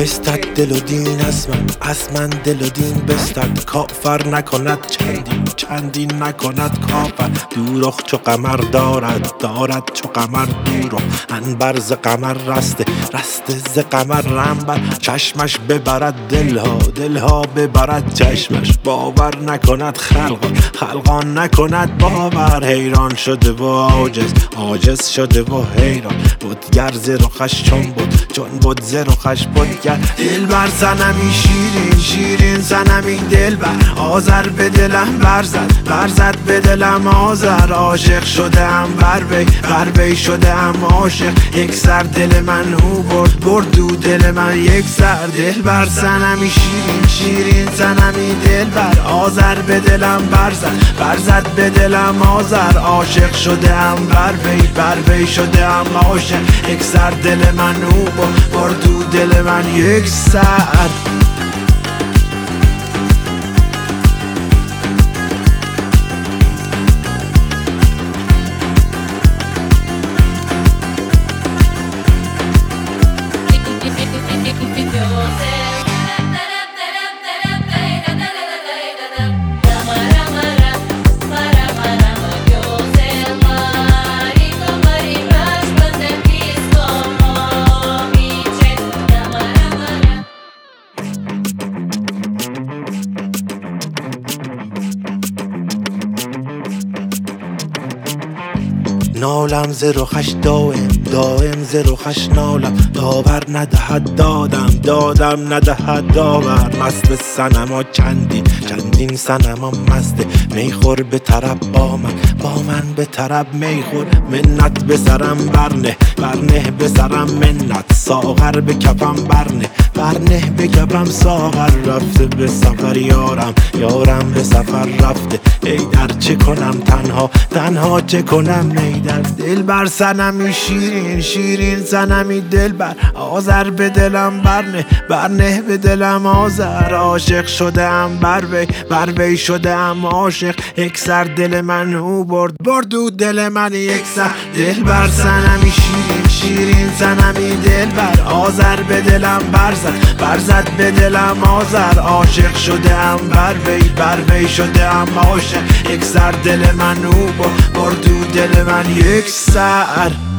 بستد دل و دین از من دل و دین بستد. کافر نکند چندین نکند کافر. دوروخ چو قمر دارد چو قمر دوروخ. انبر ز قمر رسته ز قمر رنبر. چشمش ببرد دلها ببرد چشمش. باور نکند خلقان نکند باور. حیران شده و عاجز شده و حیران. بتگر ز رخش چون بود ز رخش بتگر. دلبر صنمی شیرین صنمی دلبر. آذر به دلم برزد به دلم آذر. عاشق شدم بر وی شدم عاشق. یک سر دل من او برد دو دل من یک سر. دلبر صنمی شیرین صنمی دلبر. آذر به دلم برزد به دلم آذر. عاشق شدم بر وی شدم عاشق. یک سر دل من او برد دو دل من یک سر. نالم ز رخش دائم ز رخش نالم. داور ندهد دادم ندهد داور. مست صنما چندین صنما مسته. میخور به طرب با من به طرب میخور. منت به سرم برنه به سرم منت. ساغر به کفم برنه به کفم ساغر. رفته به سفر یارم به سفر رفته. ای در چه کنم تنها چه کنم ای در. دلبر صنمی شیرین صنمی دلبر. آذر به دلم برنه به دلم آذر. عاشق شدم بر وی شدم عاشق. یک سر دل من او برد دو دل من یک سر. دلبر صنمی شیرین صنمی دلبر. آذر به دلم برزد به دلم آذر. عاشق شدم بر وی شدم عاشق. یک سر دل من او برد دو دل من یک سر.